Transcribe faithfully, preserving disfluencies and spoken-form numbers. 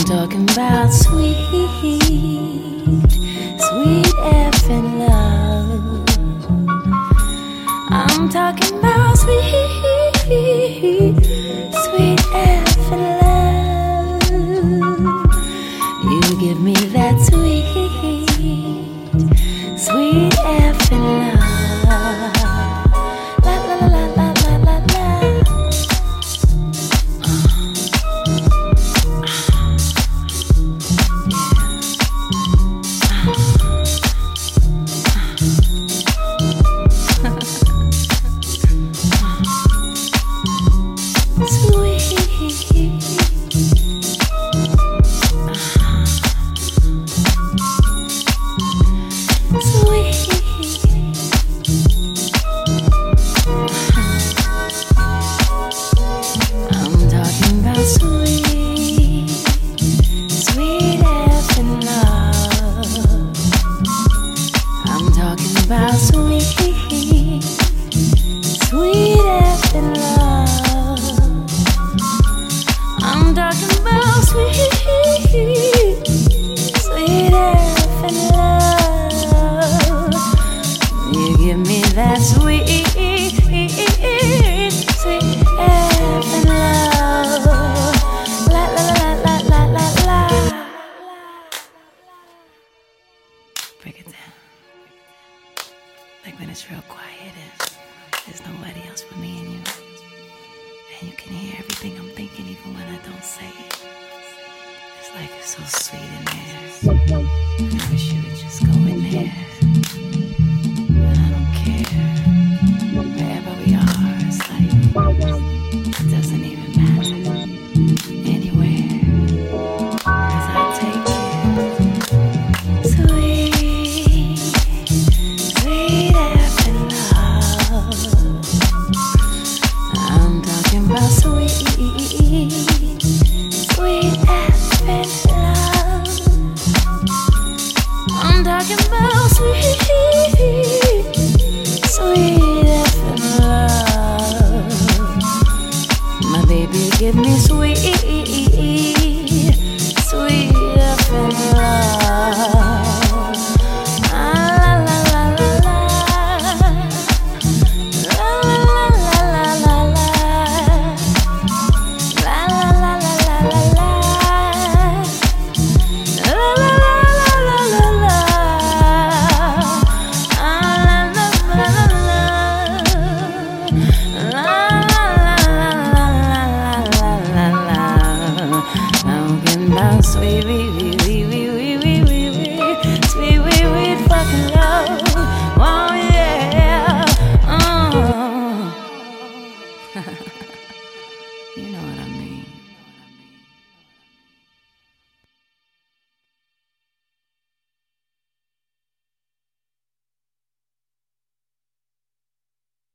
talking about sweet, sweet effing love. I'm talking about sweet, sweet effing love. You give me that sweet, sweet effing love. La la la la la la la la. About sweet, sweet effing love. I'm talking about sweet, sweet effing love. You give me that sweet, sweet effing love. La la la la la la la. Break it down. Like when it's real quiet and there's nobody else but me and you. And you can hear everything I'm thinking even when I don't say it. It's like it's so sweet in there. And I wish you would just go in there. And I don't care. Wherever we are, it's like it doesn't even matter. Anywhere. 'Cause I take it. Sweet, sweet effing love. I'm talking about sweet, sweet effing love. I'm talking about sweet, sweet effing love. My baby, give me sweet, sweet effing love. Sweet, wee, wee, wee, wee, wee, wee, wee, sweet, wee, wee, fucking